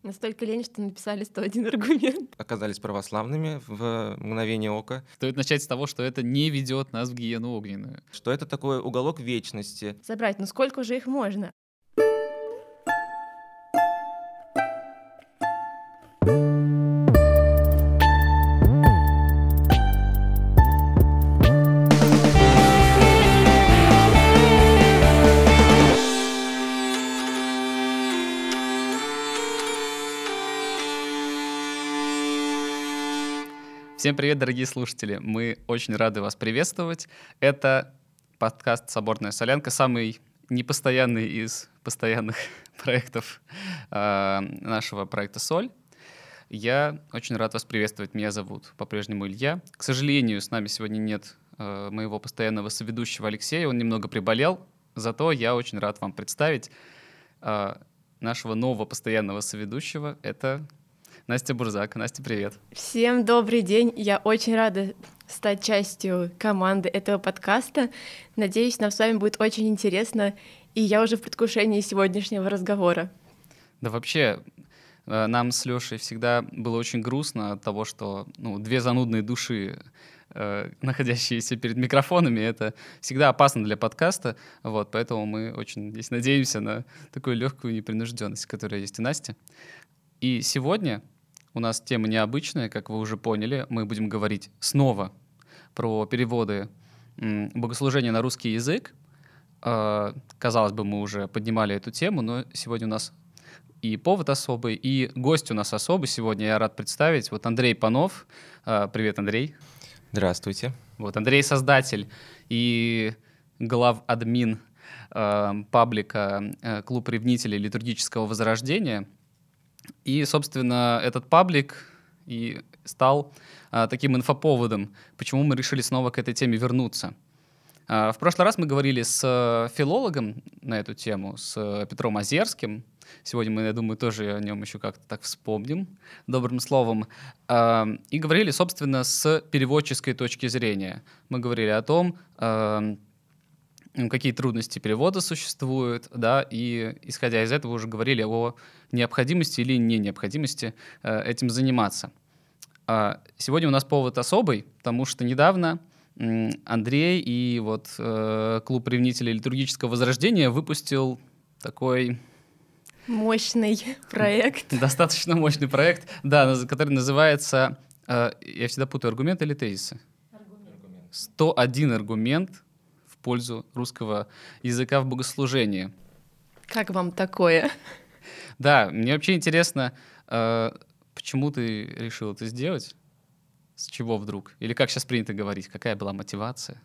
Настолько лень, что написали 101 аргумент. Оказались православными в мгновение ока. Стоит начать с того, что это не ведет нас в гиену огненную. Что это такой уголок вечности. Забрать, ну сколько же их можно? Всем привет, дорогие слушатели! Мы очень рады вас приветствовать. Это подкаст «Соборная солянка», самый непостоянный из постоянных проектов нашего проекта «Соль». Я очень рад вас приветствовать. Меня зовут по-прежнему Илья. К сожалению, с нами сегодня нет моего постоянного соведущего Алексея. Он немного приболел, зато я очень рад вам представить нашего нового постоянного соведущего. Это Настя Бурзак. Настя, привет. Всем добрый день. Я очень рада стать частью команды этого подкаста. Надеюсь, нам с вами будет очень интересно, и я уже в предвкушении сегодняшнего разговора. Да вообще, нам с Лешей всегда было очень грустно от того, что две занудные души, находящиеся перед микрофонами, это всегда опасно для подкаста. Вот, поэтому мы очень здесь надеемся на такую легкую непринужденность, которая есть у Насти. И сегодня у нас тема необычная, как вы уже поняли. Мы будем говорить снова про переводы богослужения на русский язык. Казалось бы, мы уже поднимали эту тему, но сегодня у нас и повод особый, и гость у нас особый. Сегодня я рад представить. Вот Андрей Панов. Привет, Андрей. Здравствуйте. Вот Андрей — создатель и главадмин паблика «Клуб ревнителей литургического возрождения». И, собственно, этот паблик и стал таким инфоповодом, почему мы решили снова к этой теме вернуться. В прошлый раз мы говорили с филологом на эту тему, с Петром Озерским. Сегодня мы, я думаю, тоже о нем еще как-то так вспомним добрым словом. И говорили, собственно, с переводческой точки зрения. Мы говорили о том, какие трудности перевода существуют, да, и, исходя из этого, уже говорили о необходимости или не необходимости этим заниматься. Сегодня у нас повод особый, потому что недавно Андрей и вот Клуб ревнителей литургического возрождения выпустил такой Мощный проект. Достаточно мощный проект, да, который называется, я всегда путаю, аргументы или тезисы? 101 аргумент в пользу русского языка в богослужении. Как вам такое? Да, мне вообще интересно, почему ты решил это сделать? С чего вдруг? Или как сейчас принято говорить? Какая была мотивация?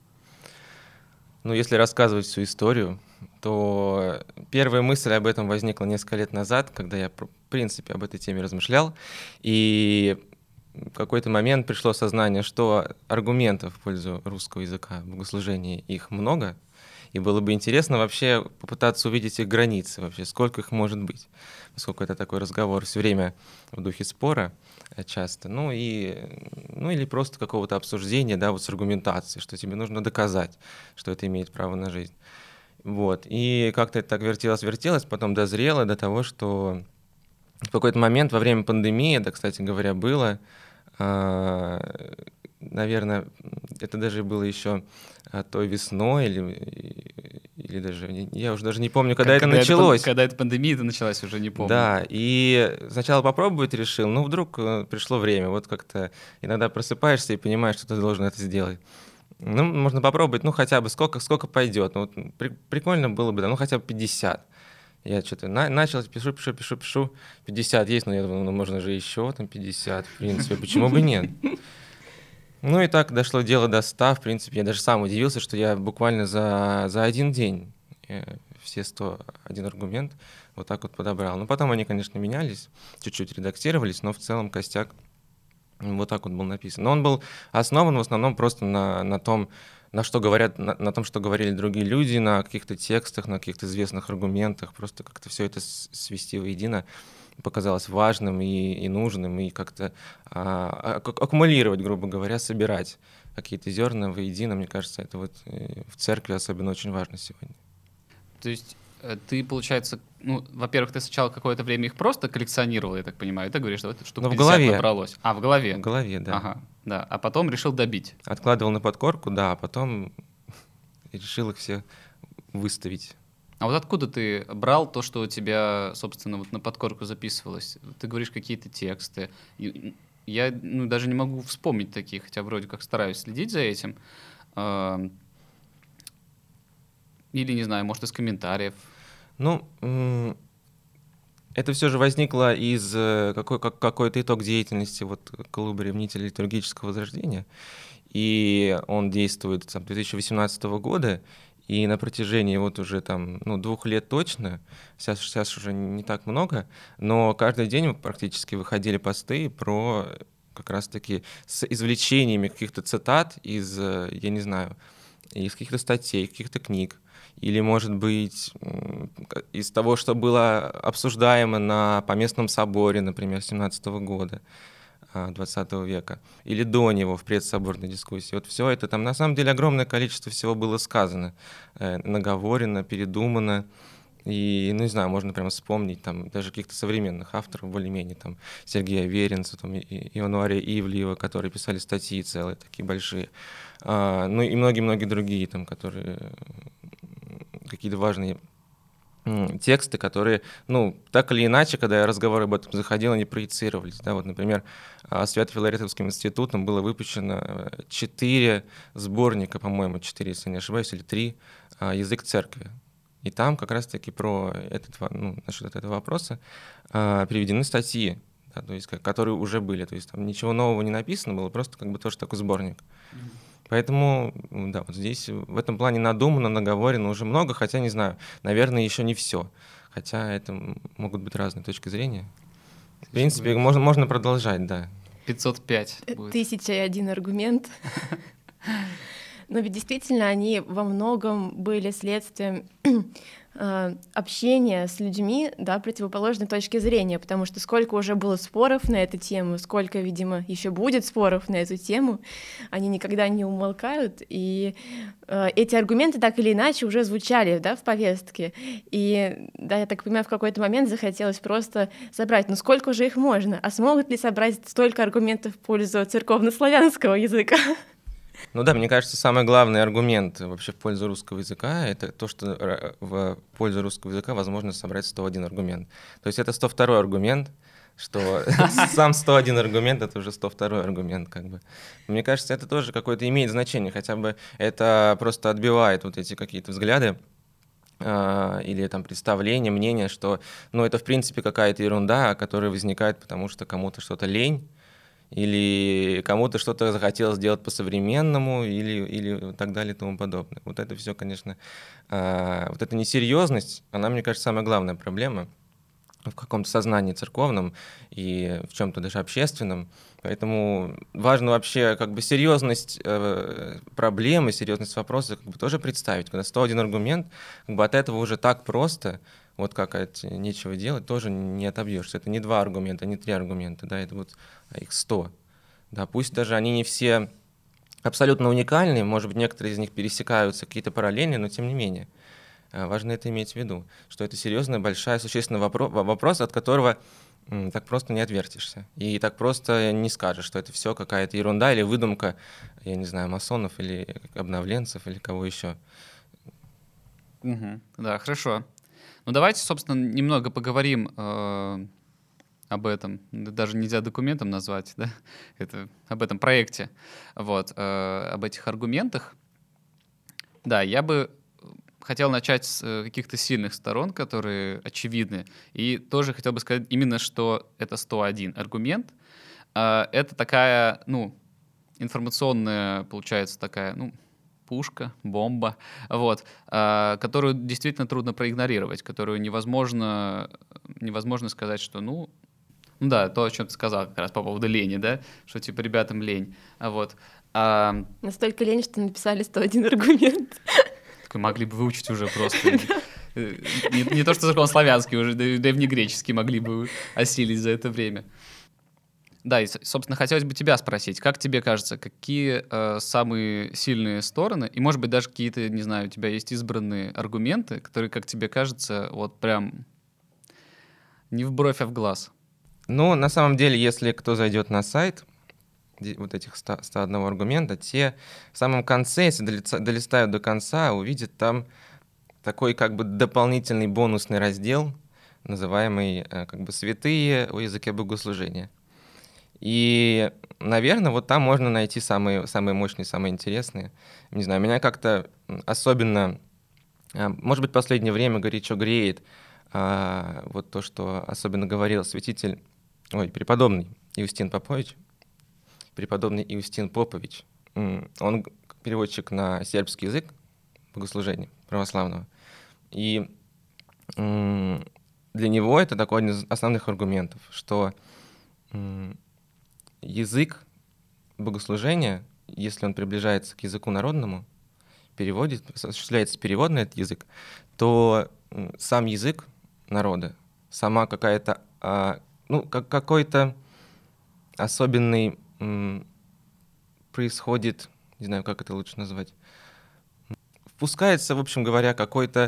Ну, если рассказывать всю историю, то первая мысль об этом возникла несколько лет назад, когда я, в принципе, об этой теме размышлял. И в какой-то момент пришло сознание, что аргументов в пользу русского языка в богослужении их много, и было бы интересно вообще попытаться увидеть их границы, вообще сколько их может быть, поскольку это такой разговор все время в духе спора часто, или просто какого-то обсуждения, да, вот с аргументацией, что тебе нужно доказать, что это имеет право на жизнь. Вот, и как-то это так вертелось, потом дозрело до того, что в какой-то момент во время пандемии, это, кстати говоря, было, наверное, это даже было еще той весной или даже, я уже даже не помню, когда это началось. Когда эта пандемия началась, уже не помню. Да, и сначала попробовать решил, но вдруг пришло время, вот как-то иногда просыпаешься и понимаешь, что ты должен это сделать. Ну, можно попробовать, хотя бы сколько пойдет. Ну, вот, прикольно было бы, да, хотя бы 50. Я что-то начал, пишу, 50 есть, но я думаю, можно же еще там 50, в принципе, почему бы нет? Ну и так дошло дело до 100, в принципе, я даже сам удивился, что я буквально за один день все 101 аргумент вот так вот подобрал. Ну потом они, конечно, менялись, чуть-чуть редактировались, но в целом костяк вот так вот был написан. Но он был основан в основном просто на том, на что говорят, на том, что говорили другие люди, на каких-то текстах, на каких-то известных аргументах, просто как-то все это свести воедино показалось важным и нужным, и как-то аккумулировать, грубо говоря, собирать какие-то зерна воедино. Мне кажется, это вот в церкви особенно очень важно сегодня. То есть ты, получается, ну, во-первых, ты сначала какое-то время их просто коллекционировал, я так понимаю, ты говоришь, что это штук 50 в голове. набралось. В голове? В голове, да. Ага, да. А потом решил добить. Откладывал на подкорку, да, а потом решил их все выставить. А вот откуда ты брал то, что у тебя, собственно, вот на подкорку записывалось? Ты говоришь какие-то тексты. Я даже не могу вспомнить таких, хотя вроде как стараюсь следить за этим. Или, не знаю, может, из комментариев. Ну, это все же возникло из какой-то итог деятельности вот клуба ревнителей литургического возрождения. И он действует с 2018 года. И на протяжении вот уже там, 2 лет точно, сейчас уже не так много, но каждый день практически выходили посты про как раз-таки с извлечениями каких-то цитат из, я не знаю, из каких-то статей, каких-то книг, или, может быть, из того, что было обсуждаемо на Поместном соборе, например, 17 года. 20 века, или до него в предсоборной дискуссии. Вот все это, там на самом деле огромное количество всего было сказано, наговорено, передумано, и, не знаю, можно прямо вспомнить там даже каких-то современных авторов, более-менее, там, Сергея Веренца, там, Ивануария Ивлеева, которые писали статьи целые, такие большие, ну и многие-многие другие, там, которые какие-то важные тексты, которые, так или иначе, когда разговоры об этом заходил, они проецировались. Да? Вот, например, Свято-Филаретовским институтом было выпущено 4 сборника, по-моему, 4, если не ошибаюсь, или 3, «Язык церкви». И там как раз-таки про насчет этого вопроса приведены статьи, да, то есть, которые уже были. То есть там ничего нового не написано было, просто как бы тоже такой сборник. Поэтому, да, вот здесь в этом плане надумано, наговорено уже много, хотя, не знаю, наверное, еще не все. Хотя это могут быть разные точки зрения. В принципе, можно продолжать, да. 505 будет. 1001 аргумент. Но ведь действительно они во многом были следствием общения с людьми, да, противоположной точки зрения, потому что сколько уже было споров на эту тему, сколько, видимо, еще будет споров на эту тему, они никогда не умолкают, и эти аргументы так или иначе уже звучали, да, в повестке, и, да, я так понимаю, в какой-то момент захотелось просто собрать, сколько же их можно, а смогут ли собрать столько аргументов в пользу церковнославянского языка? Ну да, мне кажется, самый главный аргумент вообще в пользу русского языка — это то, что в пользу русского языка возможно собрать 101 аргумент. То есть это 102-й аргумент, что сам 101 аргумент — это уже 102-й аргумент, как бы. Мне кажется, это тоже какое-то имеет значение, хотя бы это просто отбивает вот эти какие-то взгляды или там представления, мнения, что, это в принципе какая-то ерунда, которая возникает, потому что кому-то что-то лень, или кому-то что-то захотелось сделать по-современному, или так далее и тому подобное. Вот это все, конечно, вот эта несерьезность, она, мне кажется, самая главная проблема в каком-то сознании церковном и в чем-то даже общественном. Поэтому важно вообще как бы серьезность проблемы, серьезность вопроса как бы тоже представить. Когда 101 аргумент, как бы от этого уже так просто, вот как это нечего делать, тоже не отобьешься. Это не 2 аргумента, не 3 аргумента, да, это вот их 100. Да, пусть даже они не все абсолютно уникальные, может быть, некоторые из них пересекаются, какие-то параллельные, но тем не менее. Важно это иметь в виду, что это серьезная, большая, существенный вопрос, от которого так просто не отвертишься. И так просто не скажешь, что это все какая-то ерунда или выдумка, я не знаю, масонов или обновленцев или кого еще. Угу. Да, хорошо. Давайте, собственно, немного поговорим об этом. Даже нельзя документом назвать, да? Об этом проекте, вот, об этих аргументах. Да, я бы хотел начать с каких-то сильных сторон, которые очевидны. И тоже хотел бы сказать именно, что это 101 аргумент. Это такая, информационная, получается, такая, пушка, бомба, вот, которую действительно трудно проигнорировать, которую невозможно сказать, что, да, то, о чем ты сказал как раз по поводу лени, да, что типа ребятам лень, вот. Настолько лень, что написали 101 аргумент. Могли бы выучить уже просто. Не то, что закон славянский уже, да и древнегреческий могли бы осилить за это время. Да, и, собственно, хотелось бы тебя спросить, как тебе кажется, какие самые сильные стороны, и, может быть, даже какие-то, не знаю, у тебя есть избранные аргументы, которые, как тебе кажется, вот прям не в бровь, а в глаз? Ну, на самом деле, если кто зайдет на сайт, вот этих 101 аргумента, те в самом конце, если долистают до конца, увидят там такой как бы дополнительный бонусный раздел, называемый как бы «Святые о языке богослужения». И, наверное, вот там можно найти самые мощные, самые интересные. Не знаю, меня как-то особенно, может быть, в последнее время горячо греет вот то, что особенно говорил преподобный Иустин Попович, преподобный Иустин Попович. Он переводчик на сербский язык богослужения православного. И для него это такой один из основных аргументов, что язык богослужения, если он приближается к языку народному, осуществляется перевод на этот язык, то сам язык народа, сама какая-то, какой-то особенный происходит, не знаю, как это лучше назвать, впускается, в общем говоря, какое-то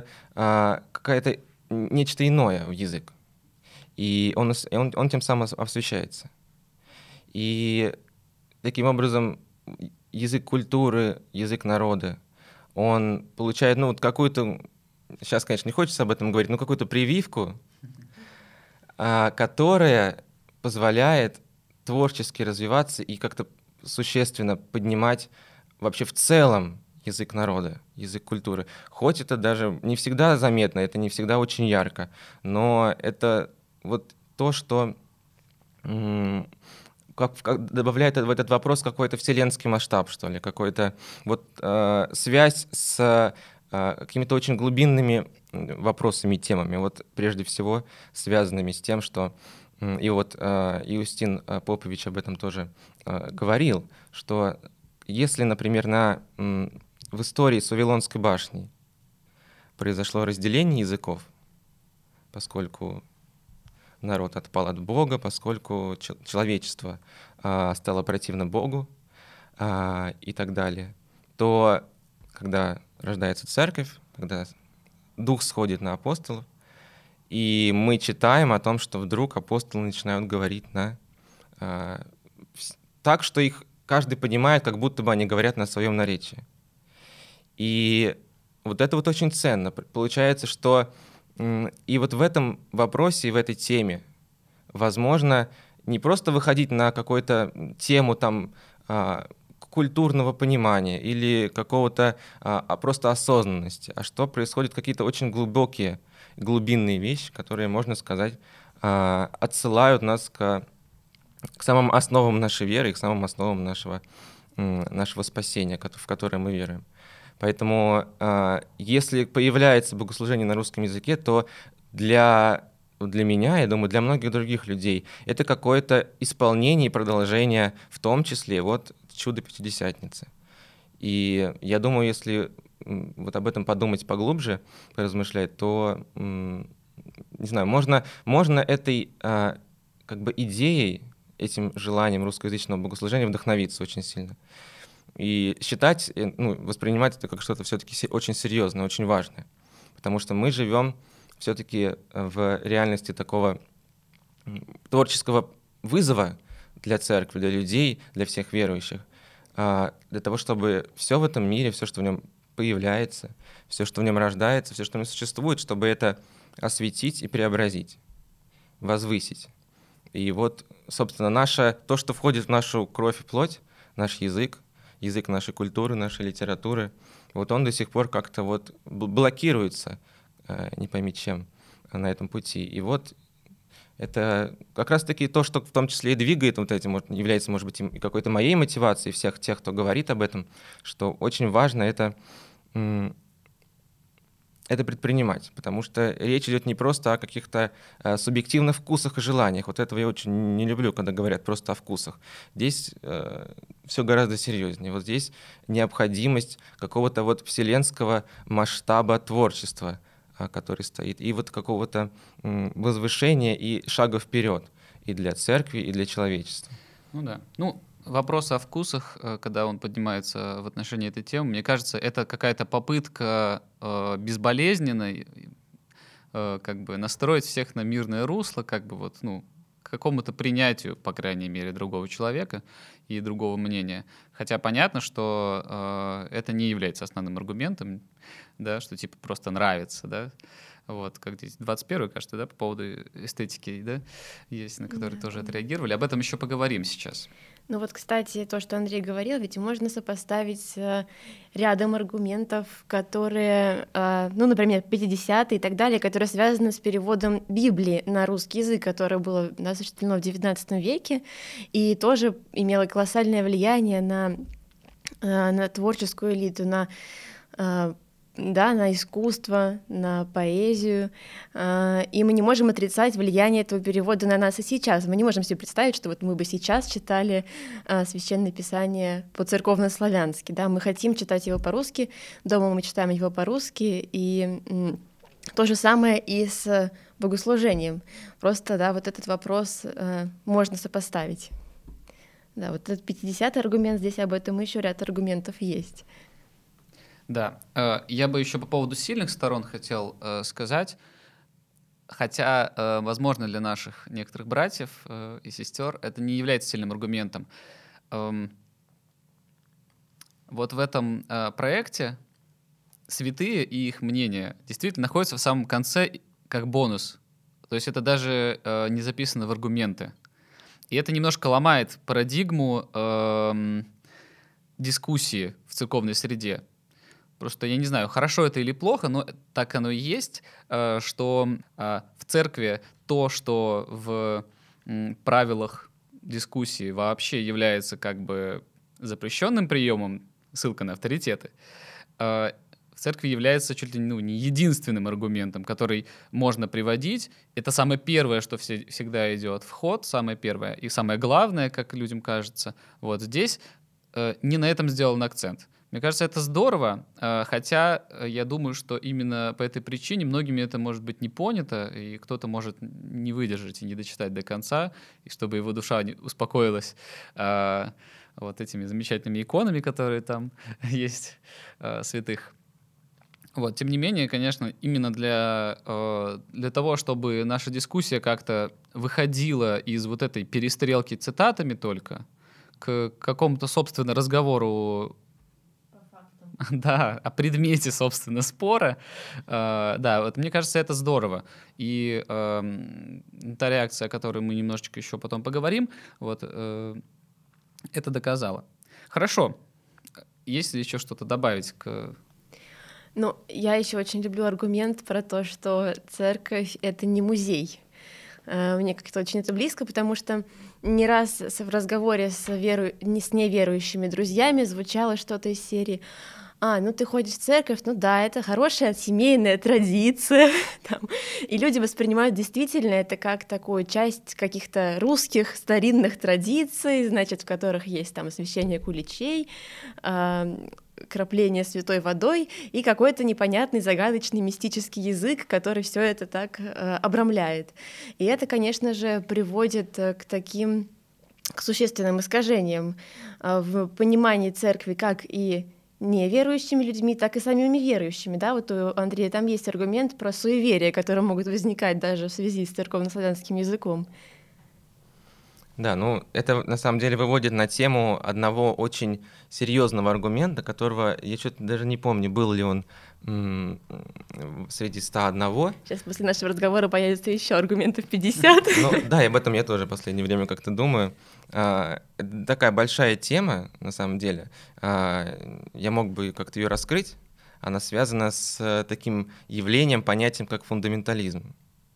нечто иное в язык, и он тем самым освещается. И таким образом язык культуры, язык народа, он получает, какую-то, сейчас, конечно, не хочется об этом говорить, но какую-то прививку, которая позволяет творчески развиваться и как-то существенно поднимать вообще в целом язык народа, язык культуры. Хоть это даже не всегда заметно, это не всегда очень ярко, но это вот то, что добавляет в этот вопрос какой-то вселенский масштаб, что ли, какой-то связь с какими-то очень глубинными вопросами и темами, вот прежде всего связанными с тем, что и вот Иустин Попович об этом тоже говорил, что если, например, в истории с Вавилонской башней произошло разделение языков, поскольку народ отпал от Бога, поскольку человечество стало противно Богу и так далее, то когда рождается церковь, когда Дух сходит на апостолов, и мы читаем о том, что вдруг апостолы начинают говорить так, что их каждый понимает, как будто бы они говорят на своем наречии. И вот это вот очень ценно. Получается, что и вот в этом вопросе и в этой теме возможно не просто выходить на какую-то тему там культурного понимания или какого-то просто осознанности, а что происходят какие-то очень глубинные вещи, которые, можно сказать, отсылают нас к самым основам нашей веры и к самым основам нашего спасения, в которое мы веруем. Поэтому если появляется богослужение на русском языке, то для меня, я думаю, для многих других людей, это какое-то исполнение и продолжение, в том числе чуда Пятидесятницы. И я думаю, если вот об этом подумать поглубже, поразмышлять, то, не знаю, можно этой как бы идеей, этим желанием русскоязычного богослужения вдохновиться очень сильно. И считать, воспринимать это как что-то все-таки очень серьезное, очень важное. Потому что мы живем все-таки в реальности такого творческого вызова для церкви, для людей, для всех верующих, для того, чтобы все в этом мире, все, что в нем появляется, все, что в нем рождается, все, что в нем существует, чтобы это осветить и преобразить, возвысить. И вот, собственно, то, что входит в нашу кровь и плоть, наш язык нашей культуры, нашей литературы, вот он до сих пор как-то блокируется, не пойми чем, на этом пути. И вот это как раз-таки то, что в том числе и двигает этим, является, может быть, и какой-то моей мотивацией всех тех, кто говорит об этом, что очень важно это предпринимать, потому что речь идет не просто о каких-то субъективных вкусах и желаниях. Вот этого я очень не люблю, когда говорят просто о вкусах. Здесь все гораздо серьезнее. Вот здесь необходимость какого-то вселенского масштаба творчества, который стоит, и какого-то возвышения и шага вперед и для церкви, и для человечества. Ну да. Ну, вопрос о вкусах, когда он поднимается в отношении этой темы, мне кажется, это какая-то попытка безболезненной как бы настроить всех на мирное русло, как бы вот, ну, к какому-то принятию, по крайней мере, другого человека и другого мнения. Хотя понятно, что это не является основным аргументом, да, что типа просто нравится, да. Вот, как здесь 21-й, кажется, да, по поводу эстетики, да, есть, на который тоже отреагировали. Об этом еще поговорим сейчас. Ну вот, кстати, то, что Андрей говорил, ведь можно сопоставить с рядом аргументов, которые, ну, например, 50-е и так далее, которые связаны с переводом Библии на русский язык, которое было осуществлено в XIX веке, и тоже имело колоссальное влияние на творческую элиту, на искусство, на поэзию, и мы не можем отрицать влияние этого перевода на нас и сейчас. Мы не можем себе представить, что вот мы бы сейчас читали Священное Писание по-церковно-славянски, да, мы хотим читать его по-русски, дома мы читаем его по-русски, и то же самое и с богослужением. Просто, да, вот этот вопрос можно сопоставить. Да, вот этот 50-й аргумент здесь об этом, еще ряд аргументов есть. Да, я бы еще по поводу сильных сторон хотел сказать, хотя, возможно, для наших некоторых братьев и сестер это не является сильным аргументом. Вот в этом проекте святые и их мнение действительно находятся в самом конце как бонус. То есть это даже не записано в аргументы. И это немножко ломает парадигму дискуссии в церковной среде. Просто я не знаю, хорошо это или плохо, но так оно и есть, что в церкви то, что в правилах дискуссии вообще является как бы запрещенным приемом, ссылка на авторитеты, в церкви является чуть ли не единственным аргументом, который можно приводить. Это самое первое, что всегда идет в ход, самое первое и самое главное, как людям кажется. Вот здесь не на этом сделан акцент. Мне кажется, это здорово, хотя я думаю, что именно по этой причине многими это может быть не понято, и кто-то может не выдержать и не дочитать до конца, и чтобы его душа успокоилась вот этими замечательными иконами, которые там есть, святых. Вот, тем не менее, конечно, именно для того, чтобы наша дискуссия как-то выходила из вот этой перестрелки цитатами только к какому-то, собственно, разговору, да, о предмете, собственно, спора. Да, вот мне кажется, это здорово. И та реакция, о которой мы немножечко еще потом поговорим, вот, это доказала. Хорошо. Есть ли еще что-то добавить к... Ну, я еще очень люблю аргумент про то, что церковь — это не музей. Мне как-то очень это близко, потому что не раз в разговоре с неверующими друзьями звучало что-то из серии: ну ты ходишь в церковь, ну да, это хорошая семейная традиция. Там. И люди воспринимают действительно это как такую часть каких-то русских старинных традиций, значит, в которых есть там освящение куличей, крапление святой водой и какой-то непонятный, загадочный, мистический язык, который все это так обрамляет. И это, конечно же, приводит к существенным искажениям в понимании церкви как и неверующими людьми, так и самими верующими. Да? Вот у Андрея там есть аргумент про суеверия, которые могут возникать даже в связи с церковно-славянским языком. Да, ну это на самом деле выводит на тему одного очень серьезного аргумента, которого я что-то даже не помню, был ли он среди 101. Сейчас после нашего разговора появится еще аргументов 50. Ну, да, и об этом я тоже в последнее время как-то думаю. Такая большая тема, на самом деле. Я мог бы как-то ее раскрыть. Она связана с таким явлением, понятием, как фундаментализм.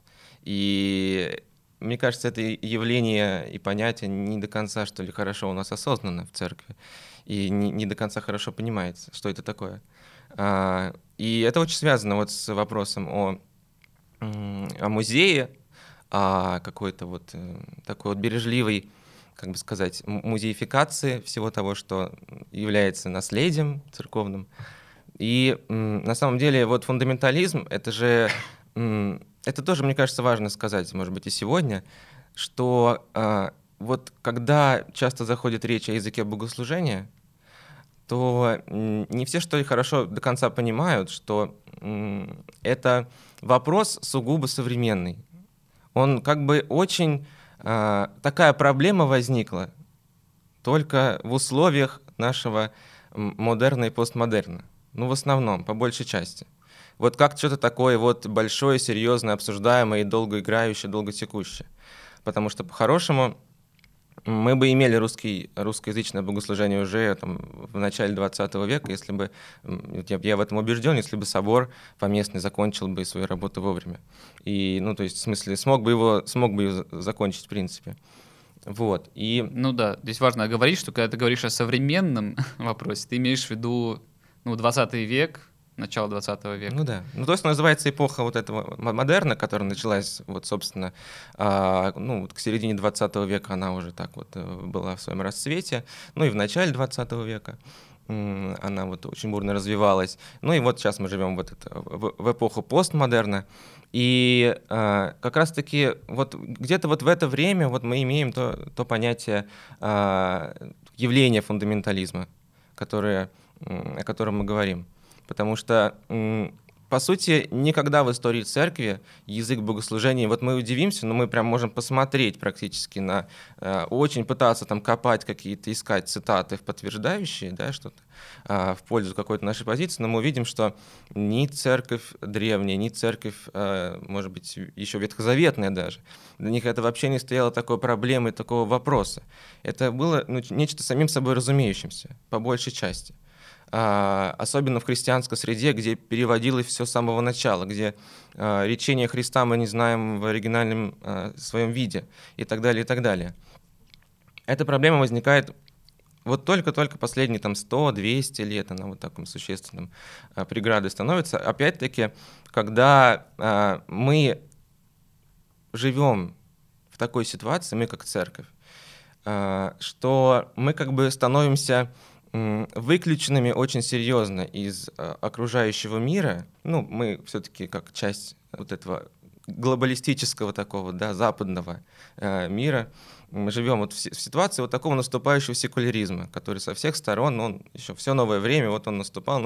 И мне кажется, это явление и понятие не до конца, что ли, хорошо у нас осознано в церкви, и не до конца хорошо понимается, что это такое. И это очень связано вот с вопросом о музее, о какой-то вот такой вот бережливой, как бы сказать, музеификации всего того, что является наследием церковным. И на самом деле вот фундаментализм, это тоже, мне кажется, важно сказать, может быть, и сегодня, что вот когда часто заходит речь о языке богослужения, то не все, что ли, хорошо до конца понимают, что это вопрос сугубо современный. Он как бы очень... такая проблема возникла только в условиях нашего модерна и постмодерна. Ну, в основном, по большей части. Вот как что-то такое вот большое, серьезное, обсуждаемое и долгоиграющее, долготекущее. Потому что, по-хорошему, мы бы имели русскоязычное богослужение уже там, в начале 20 века, если бы, я в этом убежден, если бы собор поместный закончил бы свою работу вовремя. И, ну, то есть, в смысле, смог бы ее закончить, в принципе. Вот. И... Ну да, здесь важно говорить, что когда ты говоришь о современном вопросе, ты имеешь в виду 20 век, начало 20 века. Ну да. Ну, то есть называется эпоха вот этого модерна, которая началась, вот, собственно, вот к середине 20 века она уже так вот была в своем расцвете. Ну и в начале 20 века она вот очень бурно развивалась. Ну и вот сейчас мы живем в эпоху постмодерна. И как раз-таки вот где-то вот в это время вот мы имеем то понятие явления фундаментализма, о котором мы говорим. Потому что, по сути, никогда в истории церкви язык богослужения, вот мы удивимся, но мы прям можем посмотреть практически очень пытаться там копать какие-то, искать цитаты, подтверждающие, да, что-то в пользу какой-то нашей позиции, но мы увидим, что ни церковь древняя, ни церковь, может быть, еще ветхозаветная даже, для них это вообще не стояло такой проблемой, такого вопроса. Это было нечто самим собой разумеющимся, по большей части. Особенно в христианской среде, где переводилось все с самого начала, где речение Христа мы не знаем в оригинальном своем виде и так далее, и так далее. Эта проблема возникает вот только-только последние 100-200 лет, она вот таким существенным преградой становится. Опять-таки, когда мы живем в такой ситуации, мы как церковь, что мы как бы становимся выключенными очень серьезно из окружающего мира. Ну, мы все-таки как часть вот этого глобалистического такого, да, западного мира, мы живем вот в ситуации вот такого наступающего секуляризма, который со всех сторон, он еще все новое время, вот он наступал,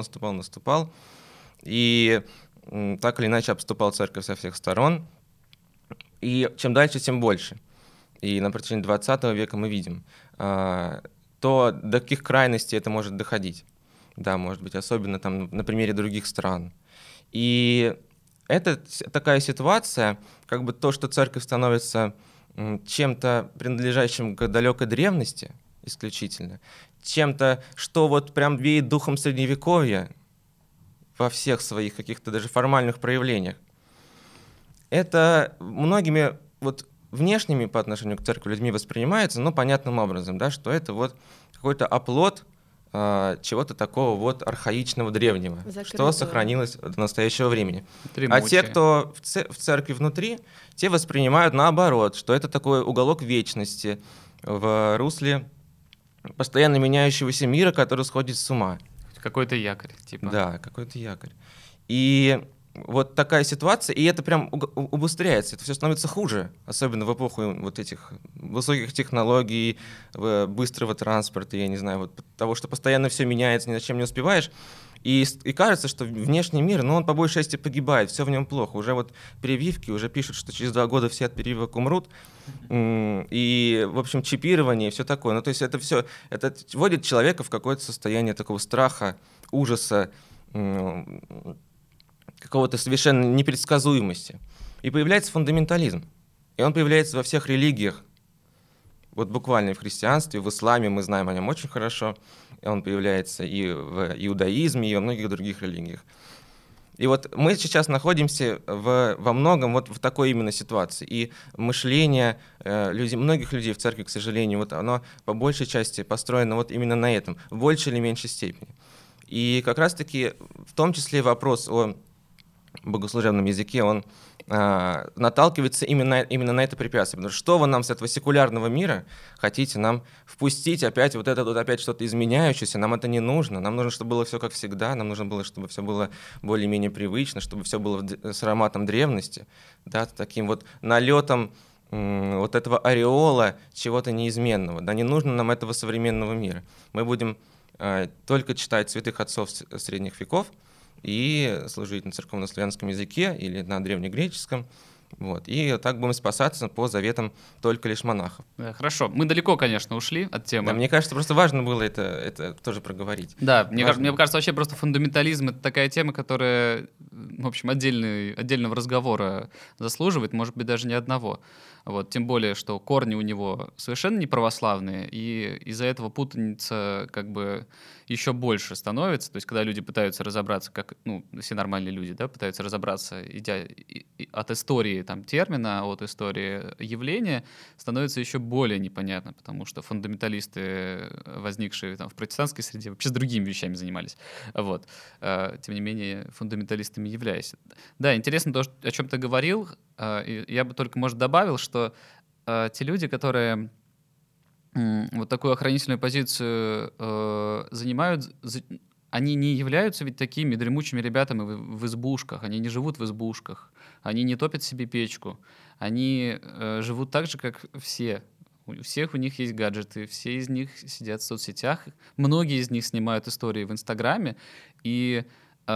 и так или иначе обступал церковь со всех сторон. И чем дальше, тем больше. И на протяжении 20 века мы видим, то до каких крайностей это может доходить. Да, может быть, особенно там на примере других стран. И это такая ситуация, как бы то, что церковь становится чем-то принадлежащим к далекой древности исключительно, чем-то, что вот прям веет духом Средневековья во всех своих каких-то даже формальных проявлениях. Это многими вот внешними по отношению к церкви людьми воспринимается, понятным образом, да, что это вот какой-то оплот чего-то такого вот архаичного, древнего, закрытого, что сохранилось до настоящего времени. Тремучие. А те, кто в церкви внутри, те воспринимают наоборот, что это такой уголок вечности в русле постоянно меняющегося мира, который сходит с ума. Какой-то якорь, типа. Да, какой-то якорь. И вот такая ситуация, и это прям убыстряется, это все становится хуже, особенно в эпоху вот этих высоких технологий, быстрого транспорта, я не знаю, вот того, что постоянно все меняется, ни на чем не успеваешь, и кажется, что внешний мир, он по большей части погибает, все в нем плохо, уже вот прививки, уже пишут, что через 2 года все от прививок умрут, и, в общем, чипирование и все такое, то есть это все, это вводит человека в какое-то состояние такого страха, ужаса, какого-то совершенно непредсказуемости. И появляется фундаментализм. И он появляется во всех религиях. Вот буквально и в христианстве, в исламе, мы знаем о нем очень хорошо. И он появляется и в иудаизме, и во многих других религиях. И вот мы сейчас находимся во многом вот в такой именно ситуации. И мышление многих людей в церкви, к сожалению, вот оно по большей части построено вот именно на этом, в большей или меньшей степени. И как раз-таки в том числе вопрос о богослужебном языке, он наталкивается именно на это препятствие. Потому что что вы нам с этого секулярного мира хотите нам впустить опять вот это вот опять что-то изменяющееся, нам это не нужно. Нам нужно, чтобы было все как всегда, нам нужно было, чтобы все было более-менее привычно, чтобы все было с ароматом древности, да, таким вот налетом вот этого ореола чего-то неизменного. Да, не нужно нам этого современного мира. Мы будем только читать святых отцов средних веков и служить на церковнославянском языке или на древнегреческом. Вот. И так будем спасаться по заветам только лишь монахов. Хорошо. Мы далеко, конечно, ушли от темы. Да, мне кажется, просто важно было это тоже проговорить. Да, мне кажется, вообще просто фундаментализм — это такая тема, которая, в общем, отдельного разговора заслуживает, может быть, даже не одного. Вот. Тем более, что корни у него совершенно не православные, и из-за этого путаница как бы еще больше становится. То есть, когда люди пытаются разобраться, как, ну, все нормальные люди, да, пытаются разобраться, идя от истории там, термина, от истории явления, становится еще более непонятно, потому что фундаменталисты, возникшие там, в протестантской среде, вообще с другими вещами занимались. Вот. Тем не менее, фундаменталистами являясь. Да, интересно то, о чем ты говорил. Я бы только, может, добавил, что те люди, которые вот такую охранительную позицию занимают, они не являются ведь такими дремучими ребятами в избушках, они не живут в избушках, они не топят себе печку, они живут так же, как все. У всех у них есть гаджеты, все из них сидят в соцсетях, многие из них снимают истории в Инстаграме, и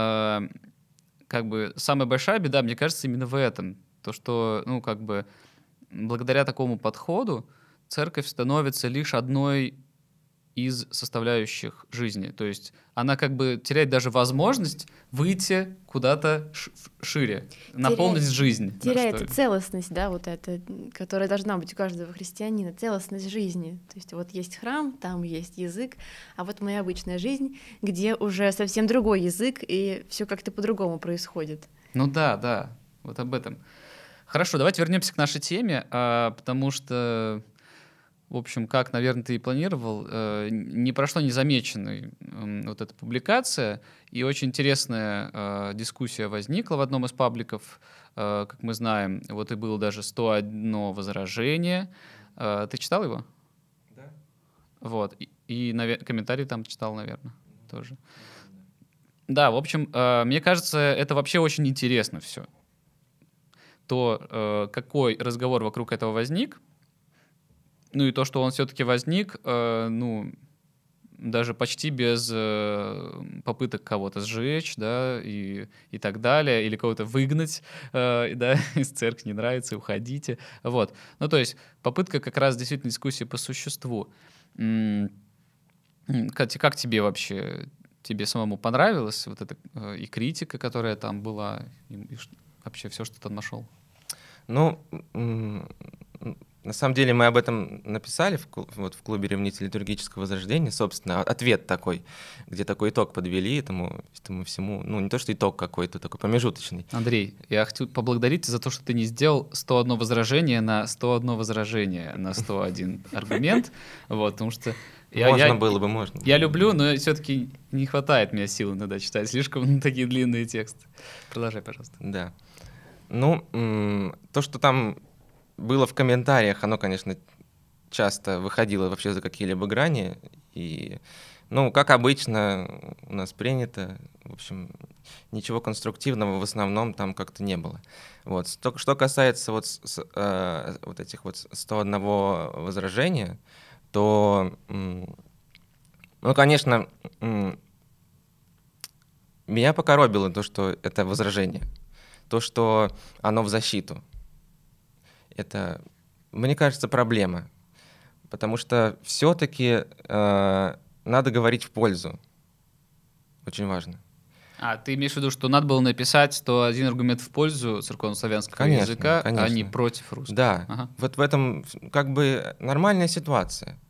как бы самая большая беда, мне кажется, именно в этом. То, что, ну, как бы, благодаря такому подходу церковь становится лишь одной из составляющих жизни. То есть она как бы теряет даже возможность выйти куда-то шире, наполнить жизнь. Теряется целостность, да, вот эта, которая должна быть у каждого христианина, целостность жизни. То есть вот есть храм, там есть язык, а вот моя обычная жизнь, где уже совсем другой язык, и все как-то по-другому происходит. Ну да, вот об этом. Хорошо, давайте вернемся к нашей теме, потому что, в общем, как, наверное, ты и планировал, не прошло незамеченной вот эта публикация, и очень интересная дискуссия возникла в одном из пабликов, как мы знаем, вот и было даже 101 возражение. Ты читал его? Да. Вот, и комментарий там читал, наверное, тоже. Да, в общем, мне кажется, это вообще очень интересно все. То, какой разговор вокруг этого возник, ну и то, что он все-таки возник, ну, даже почти без попыток кого-то сжечь, да, и так далее, или кого-то выгнать, да, из церкви, не нравится, уходите, вот. Ну, то есть попытка как раз действительно дискуссии по существу. Как тебе вообще, тебе самому понравилось вот эта и критика, которая там была, и вообще все, что ты там нашел? Ну, на самом деле мы об этом написали вот в клубе «Ревнители литургического возрождения», собственно, ответ такой, где такой итог подвели этому всему, ну, не то что итог какой-то, такой промежуточный. Андрей, я хочу поблагодарить тебя за то, что ты не сделал 101 возражение на 101 возражение на 101 аргумент, вот, потому что можно. Я люблю, но все-таки не хватает мне сил иногда читать слишком такие длинные тексты. Продолжай, пожалуйста. Да. Ну, то, что там было в комментариях, оно, конечно, часто выходило вообще за какие-либо грани. И, ну, как обычно у нас принято, в общем, ничего конструктивного в основном там как-то не было. Вот. Что касается вот этих вот 101 возражения, то, ну, конечно, меня покоробило то, что это возражение. То, что оно в защиту. Это, мне кажется, проблема. Потому что все-таки надо говорить в пользу. Очень важно. Ты имеешь в виду, что надо было написать 101 аргумент в пользу церковно-славянского языка, конечно. а не против русского? Да. Ага. Вот в этом как бы нормальная ситуация.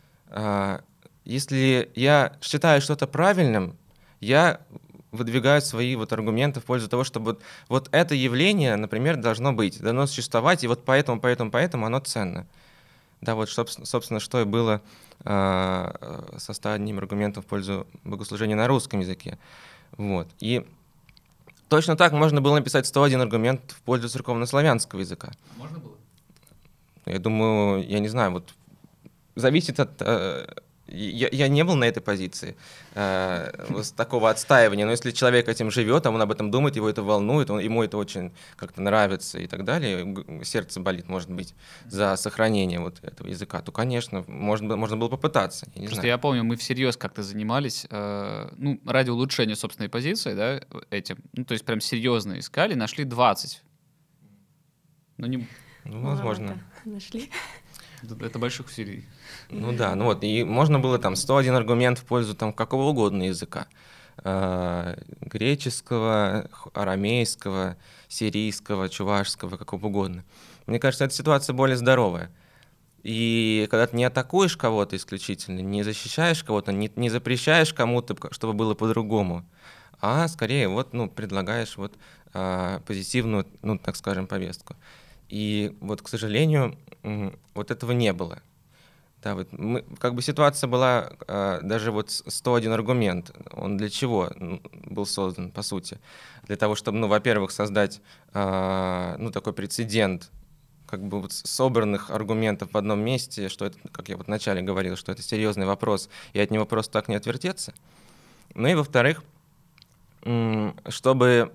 Если я считаю что-то правильным, я выдвигают свои вот аргументы в пользу того, чтобы вот это явление, например, должно существовать, и вот поэтому оно ценно. Да, вот, собственно, что и было со 101 аргументом в пользу богослужения на русском языке. Вот. И точно так можно было написать 101 аргумент в пользу церковно-славянского языка. Можно было? Я думаю, я не знаю, вот зависит я не был на этой позиции, с такого отстаивания, но если человек этим живет, он об этом думает, его это волнует, ему это очень как-то нравится и так далее, сердце болит, может быть, за сохранение вот этого языка, то, конечно, можно было попытаться. Я помню, мы всерьез как-то занимались, ради улучшения собственной позиции, да, этим, то есть прям серьезно искали, нашли 20. Возможно. Нашли. Это больших усилий. И можно было там 101 аргумент в пользу там какого угодно языка. Греческого, арамейского, сирийского, чувашского, какого угодно. Мне кажется, эта ситуация более здоровая. И когда ты не атакуешь кого-то исключительно, не защищаешь кого-то, не запрещаешь кому-то, чтобы было по-другому, а скорее предлагаешь позитивную, так скажем, повестку. И к сожалению, вот этого не было. Да, ситуация была, даже 101 аргумент, он для чего был создан, по сути? Для того, чтобы, во-первых, создать такой прецедент, собранных аргументов в одном месте, что это, как я вначале говорил, что это серьезный вопрос, и от него просто так не отвертеться. И, во-вторых, чтобы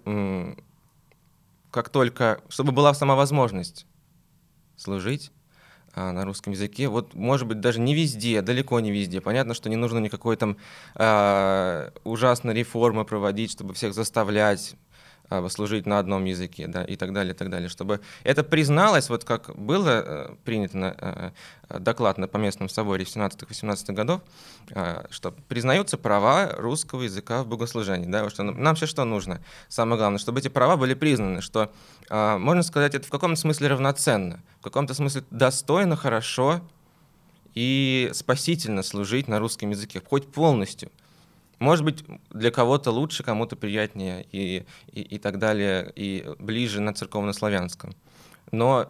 чтобы была сама возможность служить на русском языке, может быть, даже не везде, далеко не везде. Понятно, что не нужно никакой там ужасной реформы проводить, чтобы всех заставлять служить на одном языке, да, и так далее, чтобы это призналось, как было принято доклад на Поместном соборе в 17-18 годов, что признаются права русского языка в богослужении, да, что нам сейчас что нужно? Самое главное, чтобы эти права были признаны, что, можно сказать, это в каком-то смысле равноценно, в каком-то смысле достойно, хорошо и спасительно служить на русском языке, хоть полностью. Может быть, для кого-то лучше, кому-то приятнее и так далее, и ближе на церковнославянском. Но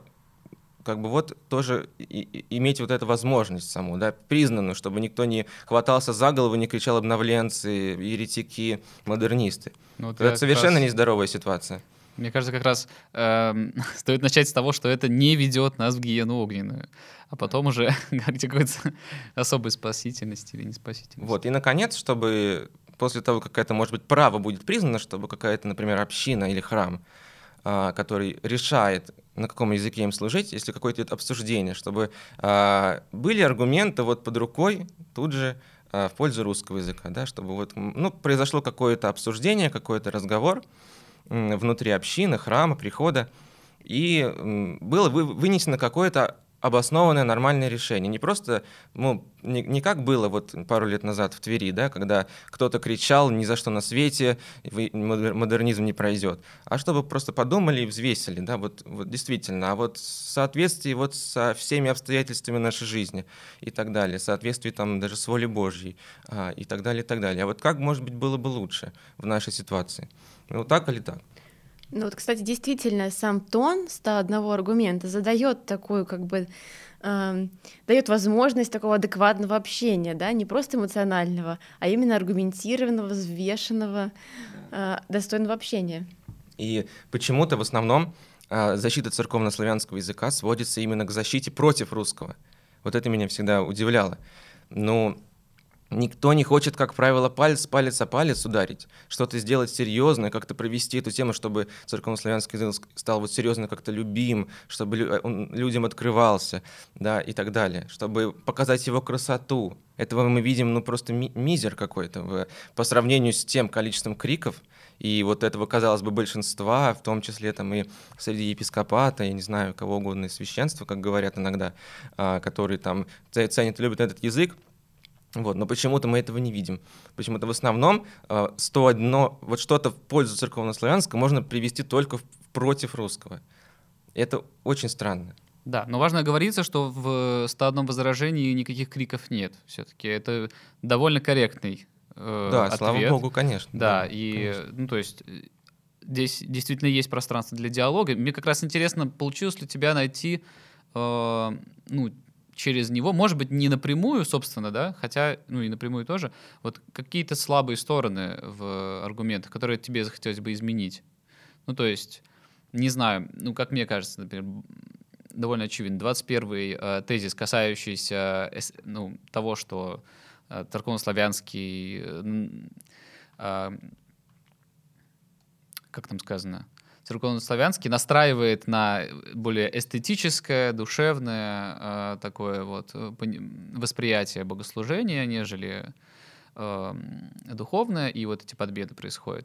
тоже иметь эту возможность саму, да, признанную, чтобы никто не хватался за голову, не кричал обновленцы, еретики, модернисты. Это совершенно нездоровая ситуация. Мне кажется, как раз стоит начать с того, что это не ведет нас в гиену огненную, а потом уже говорить о какой-то особой спасительности или неспасительности. И, наконец, чтобы после того, как это, может быть, право будет признано, чтобы какая-то, например, община или храм, который решает, на каком языке им служить, если какое-то обсуждение, чтобы были аргументы под рукой тут же в пользу русского языка, да, чтобы произошло какое-то обсуждение, какой-то разговор внутри общины, храма, прихода, и было вынесено какое-то обоснованное нормальное решение. Не просто, не как было пару лет назад в Твери, да, когда кто-то кричал ни за что на свете, модернизм не пройдет, а чтобы просто подумали и взвесили, да, действительно, в соответствии со всеми обстоятельствами нашей жизни и так далее, в соответствии там даже с волей Божьей и так далее, и так далее. А как, может быть, было бы лучше в нашей ситуации? Так или так? Кстати, действительно, сам тон 101 аргумента задает такую, дает возможность такого адекватного общения, да, не просто эмоционального, а именно аргументированного, взвешенного, достойного общения. И почему-то в основном защита церковнославянского языка сводится именно к защите против русского. Это меня всегда удивляло. Никто не хочет, как правило, палец о палец ударить, что-то сделать серьезное, как-то провести эту тему, чтобы церковнославянский язык стал серьезно как-то любим, чтобы он людям открывался, да, и так далее, чтобы показать его красоту. Этого мы видим, просто мизер какой-то по сравнению с тем количеством криков и этого, казалось бы, большинства, в том числе там и среди епископата, я не знаю, кого угодно, из священства, как говорят иногда, которые там ценят и любят этот язык. Но почему-то мы этого не видим. Почему-то в основном 101, что-то в пользу церковнославянского можно привести только против русского. Это очень странно. Да, но важно оговориться, что в 101 возражении никаких криков нет. Все-таки это довольно корректный ответ. Слава богу, конечно. Да, и, конечно. То есть здесь действительно есть пространство для диалога. Мне как раз интересно, получилось ли у тебя найти, через него, может быть, не напрямую, собственно, да, хотя, и напрямую тоже, какие-то слабые стороны в аргументах, которые тебе захотелось бы изменить. То есть, не знаю, как мне кажется, например, довольно очевидно. 21-й тезис, касающийся того, что церковнославянский, как там сказано, церковнославянский настраивает на более эстетическое, душевное такое вот восприятие богослужения, нежели духовное, и вот эти подбеды происходят.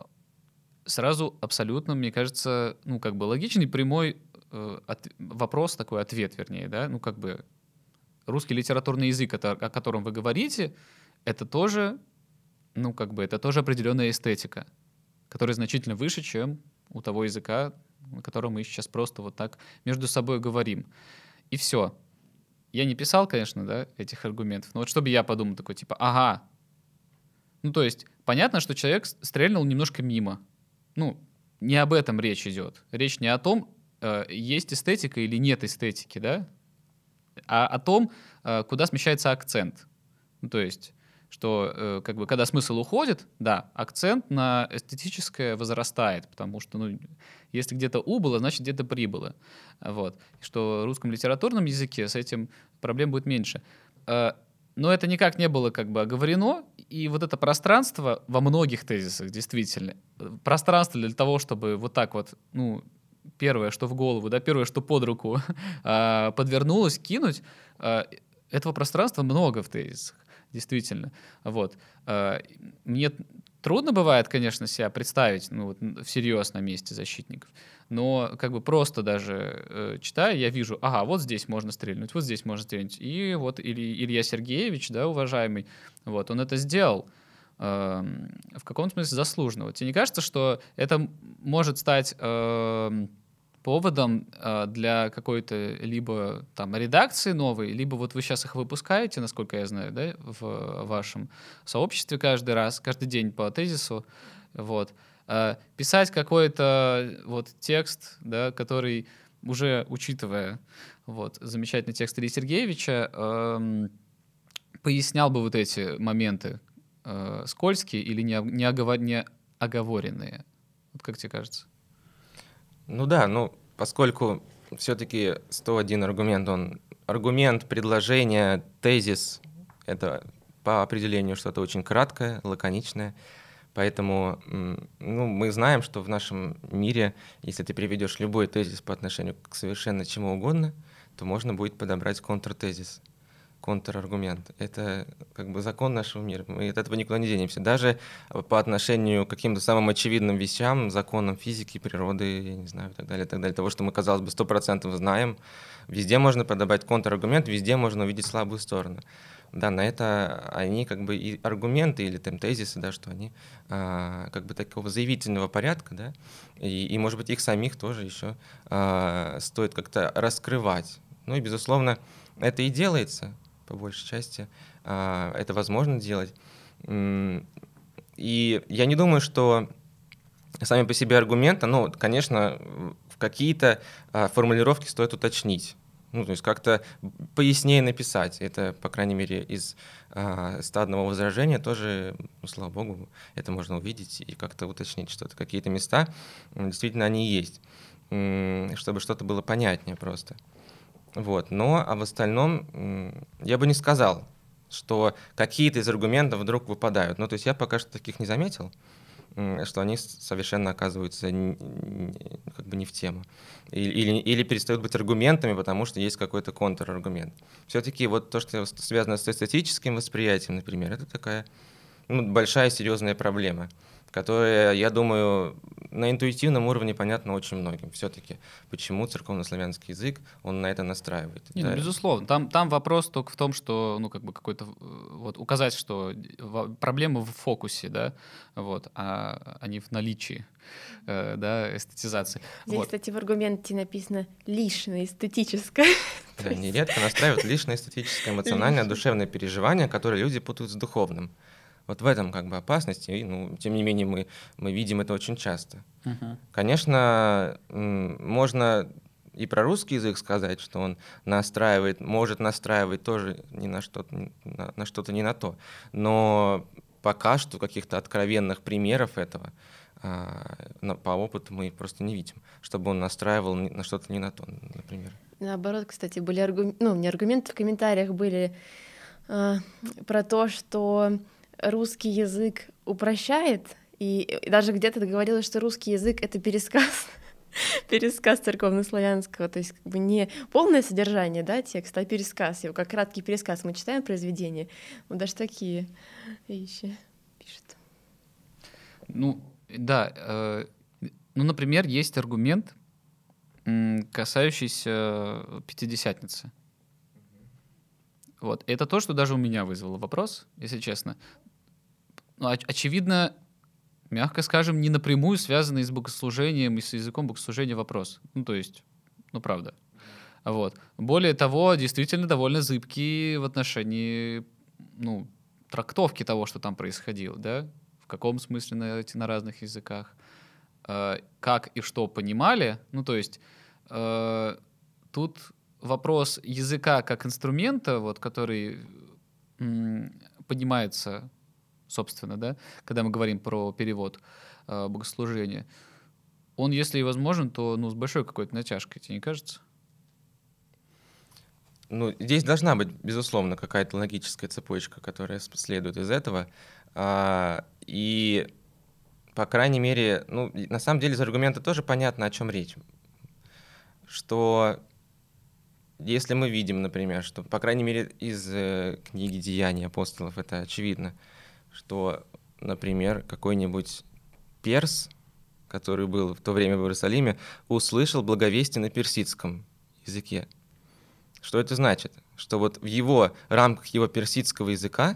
Сразу абсолютно, мне кажется, ну, как бы логичный, прямой вопрос, такой ответ, вернее, да, ну, как бы русский литературный язык, о котором вы говорите, это тоже, ну, как бы, это тоже определенная эстетика, которая значительно выше, чем у того языка, о котором мы сейчас просто вот так между собой говорим. И все. Я не писал, конечно, да, этих аргументов, но вот чтобы я подумал такой, типа, ага. Ну, то есть, понятно, что человек стрельнул немножко мимо. Ну, не об этом речь идет. Речь не о том, есть эстетика или нет эстетики, да, а о том, куда смещается акцент. Ну, то есть, что как бы, когда смысл уходит, да, акцент на эстетическое возрастает, потому что, ну, если где-то убыло, значит, где-то прибыло. Вот. Что в русском литературном языке с этим проблем будет меньше. Но это никак не было как бы оговорено, и вот это пространство во многих тезисах, действительно, пространство для того, чтобы вот так вот, ну, первое, что в голову, да, первое, что под руку подвернулось, кинуть, этого пространства много в тезисах, действительно. Вот. Мне трудно бывает, конечно, себя представить, ну, вот, всерьез на месте защитников, но как бы просто даже читая, я вижу, ага, вот здесь можно стрельнуть, вот здесь можно стрельнуть. И вот Илья Сергеевич, да, уважаемый, вот, он это сделал в каком-то смысле заслуженно. Вот тебе не кажется, что это может стать поводом для какой-то либо там редакции новой, либо вот вы сейчас их выпускаете, насколько я знаю, да, в вашем сообществе каждый день по тезису, вот, писать какой-то вот текст, да, который уже, учитывая вот замечательный текст Ильи Сергеевича, пояснял бы вот эти моменты скользкие или не оговоренные. Вот как тебе кажется? Ну да, ну поскольку все-таки 101 аргумент, он аргумент, предложение, тезис, это по определению что-то очень краткое, лаконичное. Поэтому ну, мы знаем, что в нашем мире, если ты приведешь любой тезис по отношению к совершенно чему угодно, то можно будет подобрать контртезис, контраргумент. Это как бы закон нашего мира. Мы от этого никуда не денемся. Даже по отношению к каким-то самым очевидным вещам, законам физики, природы, я не знаю, и так далее, того, что мы, казалось бы, 100% знаем, везде можно подобрать контраргумент, везде можно увидеть слабую сторону. Да, на это они как бы и аргументы или там тезисы, да, что они как бы такого заявительного порядка, да, и может быть их самих тоже еще стоит как-то раскрывать. Ну и, безусловно, это и делается, по большей части, это возможно делать. И я не думаю, что сами по себе аргументы, ну, конечно, в какие-то формулировки стоит уточнить. Ну, то есть как-то пояснее написать. Это, по крайней мере, из стадного возражения тоже, ну, слава богу, это можно увидеть и как-то уточнить что-то. Какие-то места, действительно, они есть, чтобы что-то было понятнее просто. Вот. Но а в остальном я бы не сказал, что какие-то из аргументов вдруг выпадают. Ну, то есть я пока что таких не заметил, что они совершенно оказываются как бы не в тему. Или перестают быть аргументами, потому что есть какой-то контраргумент. Все-таки вот то, что связано с эстетическим восприятием, например, это такая большая серьезная проблема, которая, я думаю, на интуитивном уровне понятна очень многим. Все-таки почему церковнославянский язык, он на это настраивает. Нет, да? Безусловно. Там вопрос только в том, что, ну, как бы какой-то, вот, указать, что проблема в фокусе, да, вот, а не в наличии, да, эстетизации. Здесь, вот. Кстати, в аргументе написано «лишнее эстетическое». Да, нередко настраивают лишнее эстетическое, эмоциональное, душевное переживание, которое люди путают с духовным. Вот в этом как бы опасность, и, ну, тем не менее мы видим это очень часто. Конечно, можно и про русский язык сказать, что он может настраивать тоже на что-то не на то. Но пока что каких-то откровенных примеров этого по опыту мы просто не видим, чтобы он настраивал на что-то не на то, например. Наоборот, кстати, были не аргументы в комментариях были про то, что русский язык упрощает, и даже где-то говорилось, что русский язык — это пересказ церковнославянского, то есть как бы не полное содержание, да, текста, а пересказ, его как краткий пересказ мы читаем произведение, вот даже такие вещи пишет. Ну, да, ну, например, есть аргумент, касающийся Пятидесятницы. Вот. Это то, что даже у меня вызвало вопрос, если честно. Ну, очевидно, мягко скажем, не напрямую связанный с богослужением и с языком богослужения вопрос. Ну, то есть, ну, правда. Вот. Более того, действительно довольно зыбкий в отношении, ну, трактовки того, что там происходило, да? В каком смысле на разных языках. Как и что понимали. Ну, то есть, тут вопрос языка как инструмента, вот, который поднимается, собственно, да, когда мы говорим про перевод богослужения, он, если и возможен, то, ну, с большой какой-то натяжкой, тебе не кажется? Ну, здесь должна быть, безусловно, какая-то логическая цепочка, которая следует из этого. И, по крайней мере, ну, на самом деле из аргумента тоже понятно, о чем речь. Что если мы видим, например, что, по крайней мере, из книги «Деяний апостолов» это очевидно, что, например, какой-нибудь перс, который был в то время в Иерусалиме, услышал благовестие на персидском языке. Что это значит? Что вот в его рамках его персидского языка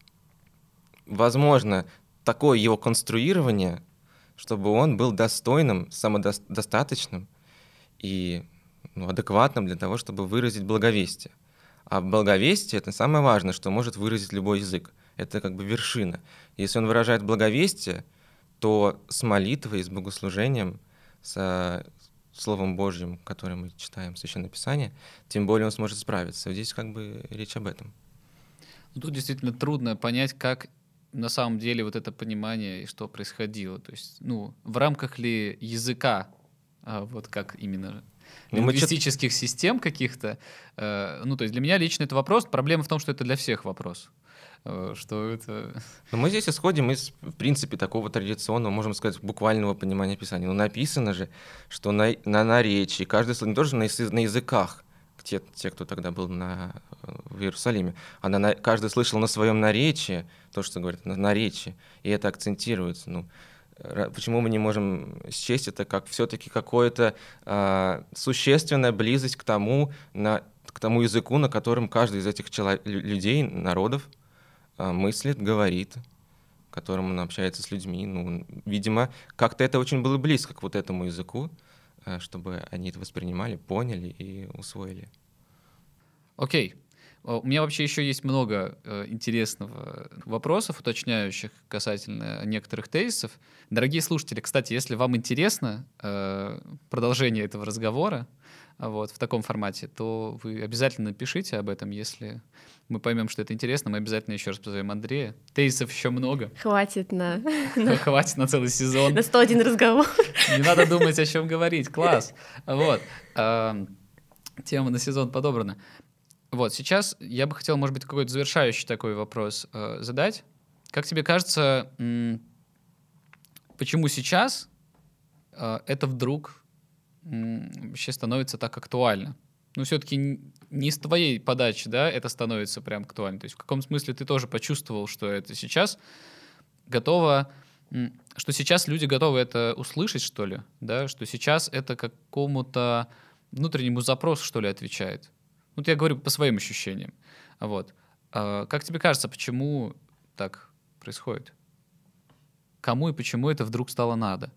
возможно такое его конструирование, чтобы он был достойным, самодостаточным и адекватным для того, чтобы выразить благовестие. А благовестие — это самое важное, что может выразить любой язык. Это как бы вершина. Если он выражает благовестие, то с молитвой, с богослужением, с Словом Божьим, которое мы читаем в Священном Писании, тем более он сможет справиться. Здесь как бы речь об этом. Ну, тут действительно трудно понять, как на самом деле вот это понимание и что происходило. То есть, ну, в рамках ли языка, вот как именно лингвистических систем каких-то. Ну, то есть для меня лично это вопрос. Проблема в том, что это для всех вопрос. Что это... Но мы здесь исходим из, в принципе, такого традиционного, можем сказать, буквального понимания Писания. Но написано же, что на наречии, каждый слово, не тоже на языках, те, кто тогда был в Иерусалиме, а каждый слышал на своем наречии, то, что говорит, на наречии, и это акцентируется. Ну, почему мы не можем счесть это как все-таки какая-то существенная близость к тому языку, на котором каждый из этих людей, народов, мыслит, говорит, которым он общается с людьми. Ну, видимо, как-то это очень было близко к вот этому языку, чтобы они это воспринимали, поняли и усвоили. Окей. У меня вообще еще есть много интересных вопросов, уточняющих касательно некоторых тезисов. Дорогие слушатели, кстати, если вам интересно продолжение этого разговора вот, в таком формате, то вы обязательно напишите об этом, если мы поймем, что это интересно, мы обязательно еще раз позовем Андрея. Тезисов еще много. Хватит на... Хватит на целый сезон. На 101 разговор. Не надо думать, о чем говорить. Класс. Вот. Тема на сезон подобрана. Вот, сейчас я бы хотел, может быть, какой-то завершающий такой вопрос задать. Как тебе кажется, почему сейчас это вдруг вообще становится так актуально? Ну, все-таки не с твоей подачи, да, это становится прям актуально. То есть в каком смысле ты тоже почувствовал, что это сейчас что сейчас люди готовы это услышать, что ли, да, что сейчас это какому-то внутреннему запросу, что ли, отвечает? Вот я говорю по своим ощущениям. Вот. Как тебе кажется, почему так происходит? Кому и почему это вдруг стало надо?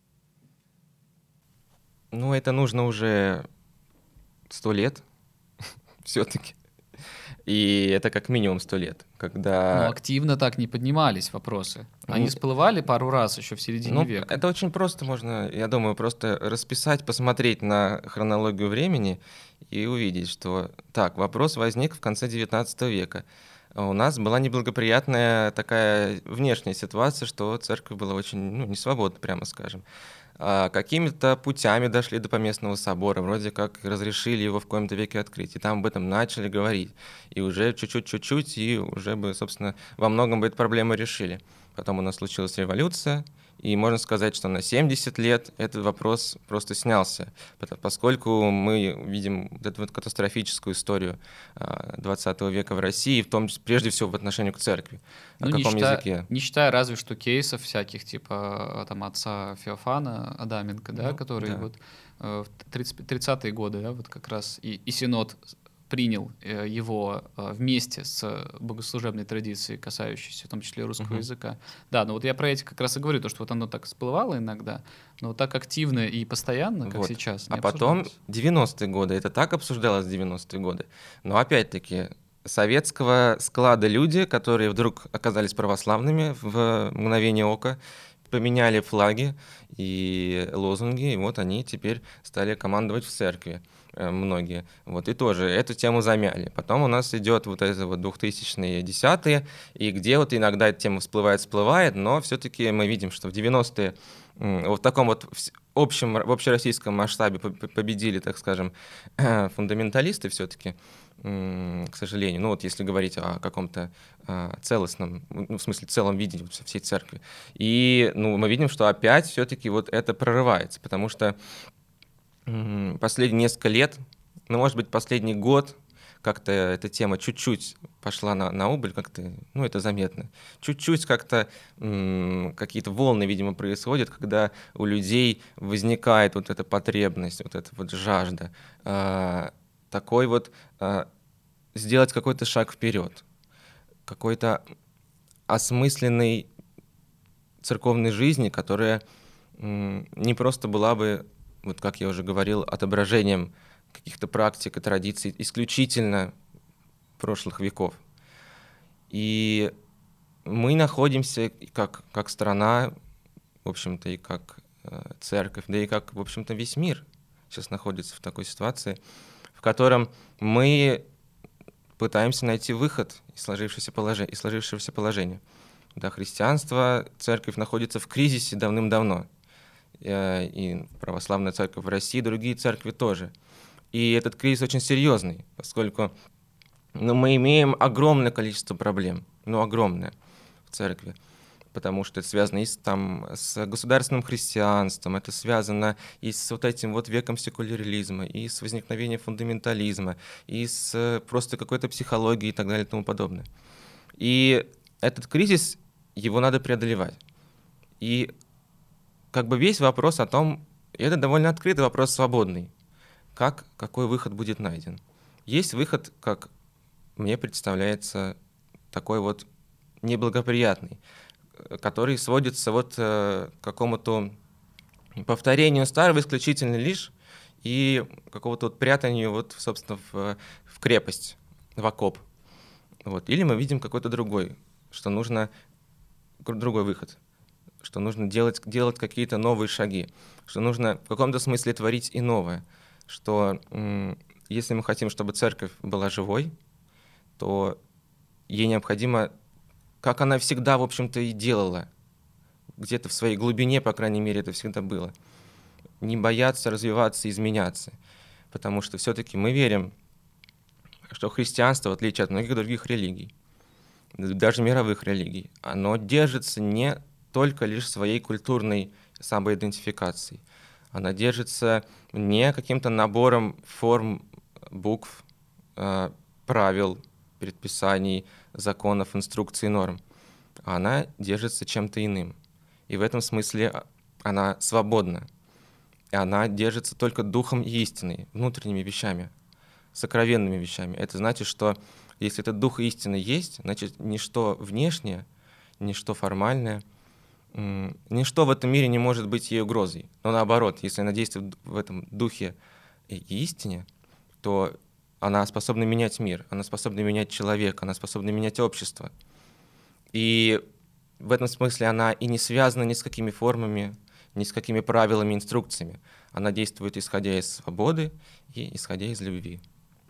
Ну, это нужно уже 100 лет все-таки. И это как минимум 100 лет, когда... Но активно так не поднимались вопросы. Они всплывали пару раз еще в середине века. Это очень просто можно, я думаю, просто расписать, посмотреть на хронологию времени и увидеть, что так, вопрос возник в конце XIX века. У нас была неблагоприятная такая внешняя ситуация, что церковь была очень несвободна, прямо скажем. какими-то путями дошли до Поместного собора, вроде как разрешили его в коем-то веке открыть, и там об этом начали говорить, и уже чуть-чуть, и уже бы, собственно, во многом бы эту проблему решили. Потом у нас случилась революция, и можно сказать, что на 70 лет этот вопрос просто снялся, поскольку мы видим вот эту вот катастрофическую историю 20 века в России, в том числе, прежде всего, в отношении к церкви. Ну, О каком языке? Не считая разве что кейсов всяких, типа там отца Феофана Адаменко, да, который вот в 30-е годы, да, вот как раз и Синод принял его вместе с богослужебной традицией, касающейся в том числе русского языка. Да, но вот я про эти как раз и говорю, то, что вот оно так всплывало иногда, но вот так активно и постоянно, как сейчас, не А потом обсуждалось. 90-е годы, это так обсуждалось в 90-е годы, но опять-таки советского склада люди, которые вдруг оказались православными в мгновение ока, поменяли флаги и лозунги, и вот они теперь стали командовать в церкви. Многие. Вот, и тоже эту тему замяли. Потом у нас идет вот это вот 2000-е, 10-е, и где вот иногда эта тема всплывает, но все-таки мы видим, что в 90-е в таком вот в общероссийском масштабе победили, так скажем, фундаменталисты все-таки, к сожалению. Ну вот если говорить о каком-то целостном, ну, в смысле целом видении всей церкви. И мы видим, что опять все-таки вот это прорывается, потому что последние несколько лет, может быть, последний год, как-то эта тема чуть-чуть пошла на убыль, как-то, это заметно. Чуть-чуть как-то какие-то волны, видимо, происходят, когда у людей возникает вот эта потребность, вот эта вот жажда, такой вот сделать какой-то шаг вперед, какой-то осмысленной церковной жизни, которая не просто была бы, вот как я уже говорил, отображением каких-то практик и традиций исключительно прошлых веков. И мы находимся как страна, в общем-то, и как церковь, да и как, в общем-то, весь мир сейчас находится в такой ситуации, в котором мы пытаемся найти выход из сложившегося положения. Да, христианство, церковь находится в кризисе давным-давно. И православная церковь в России, и другие церкви тоже. И этот кризис очень серьезный, поскольку мы имеем огромное количество проблем, огромное в церкви, потому что это связано и с государственным христианством, это связано и с вот этим вот веком секуляризма, и с возникновением фундаментализма, и с просто какой-то психологией и так далее и тому подобное. И этот кризис, его надо преодолевать. И весь вопрос о том, и это довольно открытый вопрос, свободный, какой выход будет найден. Есть выход, как мне представляется, такой вот неблагоприятный, который сводится вот к какому-то повторению старого исключительно лишь и какого-то вот прятанию вот, собственно, в крепость, в окоп. Вот. Или мы видим какой-то другой, что нужно другой выход, что нужно делать какие-то новые шаги, что нужно в каком-то смысле творить и новое, что если мы хотим, чтобы церковь была живой, то ей необходимо, как она всегда, в общем-то, и делала, где-то в своей глубине, по крайней мере, это всегда было, не бояться развиваться, изменяться, потому что все-таки мы верим, что христианство, в отличие от многих других религий, даже мировых религий, оно держится не только лишь своей культурной самоидентификацией. Она держится не каким-то набором форм, букв, правил, предписаний, законов, инструкций, норм. Она держится чем-то иным. И в этом смысле она свободна. И она держится только духом и истиной, внутренними вещами, сокровенными вещами. Это значит, что если этот дух истины есть, значит, ничто внешнее, ничто формальное, ничто в этом мире не может быть ей угрозой. Но наоборот, если она действует в этом духе и истине, то она способна менять мир, она способна менять человека, она способна менять общество. И в этом смысле она и не связана ни с какими формами, ни с какими правилами, инструкциями. Она действует исходя из свободы и исходя из любви.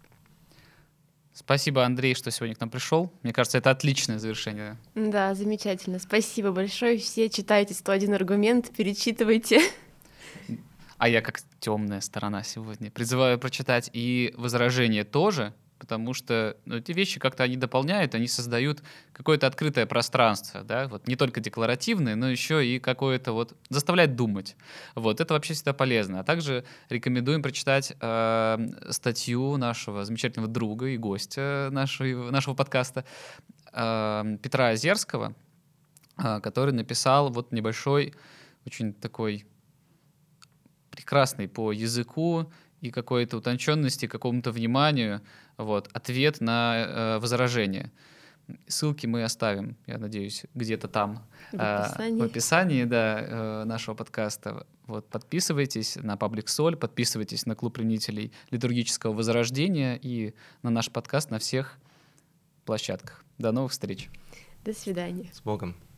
Спасибо, Андрей, что сегодня к нам пришел. Мне кажется, это отличное завершение. Да, замечательно. Спасибо большое. Все читайте 101 аргумент, перечитывайте. А я как темная сторона сегодня призываю прочитать и «Возражение» тоже, потому что эти вещи как-то они дополняют, они создают какое-то открытое пространство, да, вот не только декларативное, но еще и какое-то вот заставляет думать. Вот это вообще всегда полезно. А также рекомендуем прочитать статью нашего замечательного друга и гостя нашего подкаста Петра Озерского, который написал вот небольшой, очень такой прекрасный по языку и какой-то утонченности, какому-то вниманию, вот, ответ на возражение. Ссылки мы оставим, я надеюсь, где-то там в описании да, нашего подкаста. Вот, подписывайтесь на Паблик Соль, подписывайтесь на Клуб ревнителей литургического возрождения и на наш подкаст на всех площадках. До новых встреч. До свидания. С Богом.